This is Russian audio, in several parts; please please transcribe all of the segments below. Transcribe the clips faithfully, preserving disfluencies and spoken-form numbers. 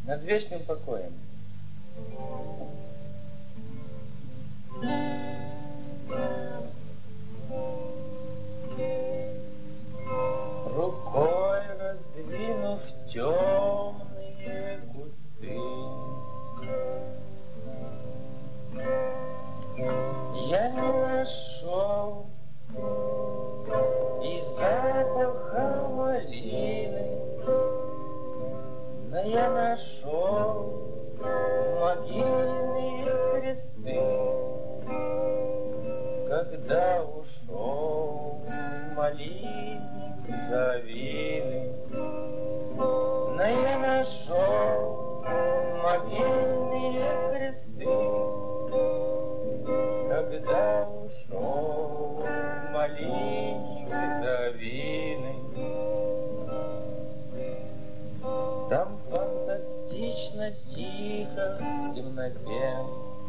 над вечным покоем. Рукой раздвинув темные кусты, я не нашел и запаха малины, но я нашел могильные кресты, когда ушел малинник завины. Но я нашел могильные кресты, когда ушел малинник завины. Там фантастично тихо в темноте,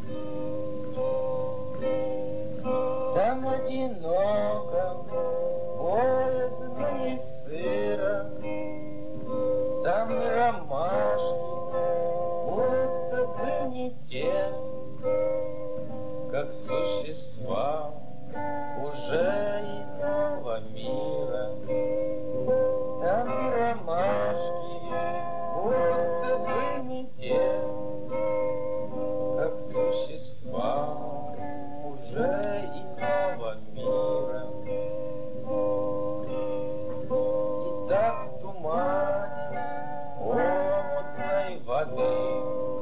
там одиноко, боязно и сыро, там ромашки, будто бы не те, как существа уже иного мира. Там ромашки, будто бы не те, как существа уже иного мира. И так в тумане омутной воды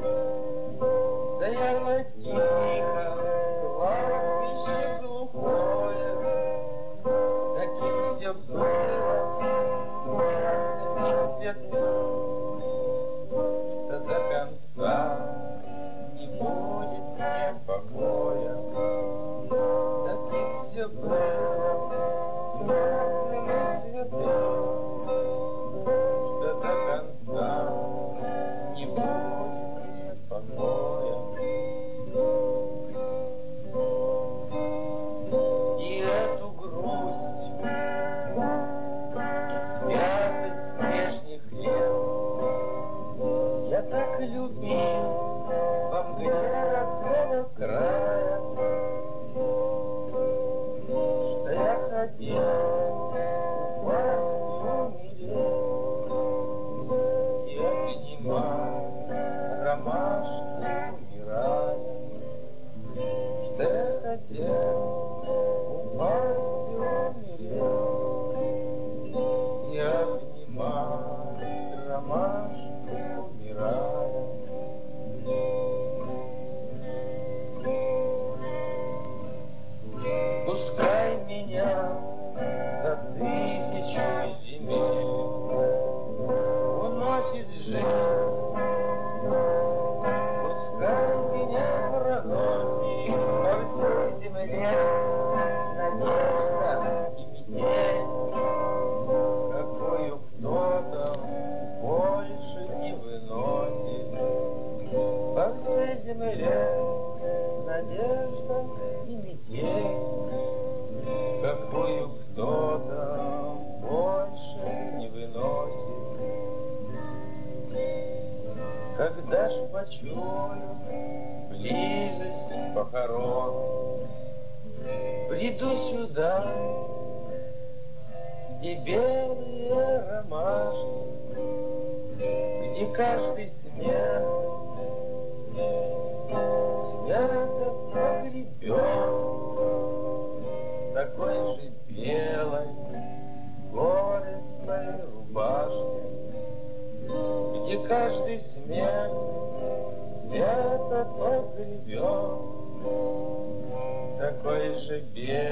стояло тихо кладбище глухое. Таким все было ясным и светлым, что до конца не будет мне покоя. Таким все было светлым и святым, что до конца не будет мне покоя. И эту грусть и святость прежних лет я так любил во мгле родного края, что я хотел упасть и умереть и обнимать ромашки, умирая, что я хотел упасть и умереть и обнимать ромашки, умирая. Пускай меня за тысячу земель уносит жизнь, пускай меня проносит по всей земле надежда и метель, какую кто-то больше не выносит. По всей земле надежда и метель, какую кто-то больше не выносит. Когда ж почую близость похорон, приду сюда, где белые ромашки, где каждый смерть свято погребен такой же белой горестной рубашке, где каждый смерть свято погребен такой же белой